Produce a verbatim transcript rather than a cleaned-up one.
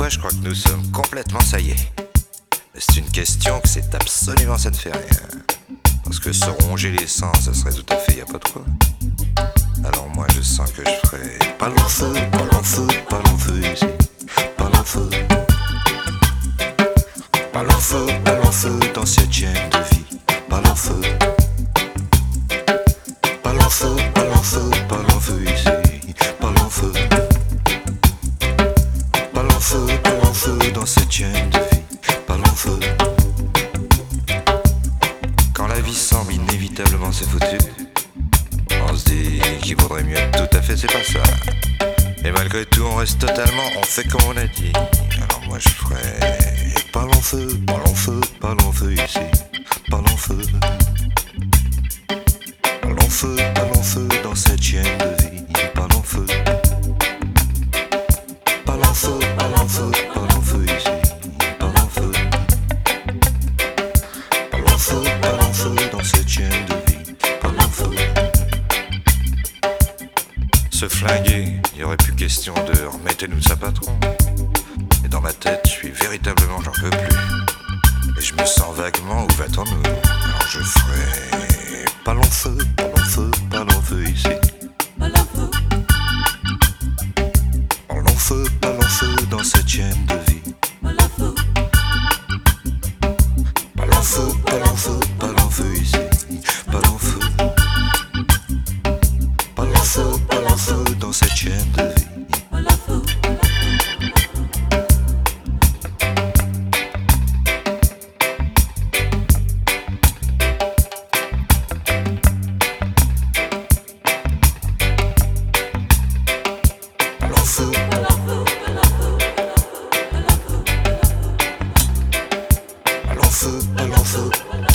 moi, je crois que nous sommes complètement ça y est. Mais c'est une question que c'est absolument, ça ne fait rien. Parce que se ronger les sens, ça serait tout à fait y a pas de quoi. Alors moi, je sens que je ferais pas long feu, pas long feu, pas long feu ici. Pas long feu. Pas long feu, pas long feu dans cette chaîne de vie. Pas long feu. Pas long feu, pas long feu, pas long feu ici. Pas long feu. Pas long feu, pas long feu dans cette chaîne de vie. Pas long feu. Quand la vie semble inévitablement c'est foutu, on se dit qu'il vaudrait mieux être tout à fait, c'est pas ça. Et malgré tout on reste totalement, on fait comme on a dit. Alors moi je ferais pas long feu, pas long feu, pas long feu ici. Pas long feu. Pas long feu, pas long feu dans cette chaîne de vie. Pas long feu. Pas long feu, pas long feu, pas long feu ici. Pas long feu. Pas long feu, pas long feu dans cette chaîne de vie. Pas long feu. Se flinguer, il y aurait plus question de remettez-nous sa patron. Et dans ma tête, je suis véritablement, j'en peux plus. Et je me sens vaguement, où va-t-on-nous? Alors je ferai pas long feu, pas long feu, pas long feu ici. Pas long feu. Pas long feu, pas long feu dans cette chaîne de vie. Pas long feu. Pas long feu, pas long feu, pas long feu ici. Pas long feu. Pas long feu, pas long feu dans cette chaîne de vie. Pas long feu. Pas long feu, pas long feu,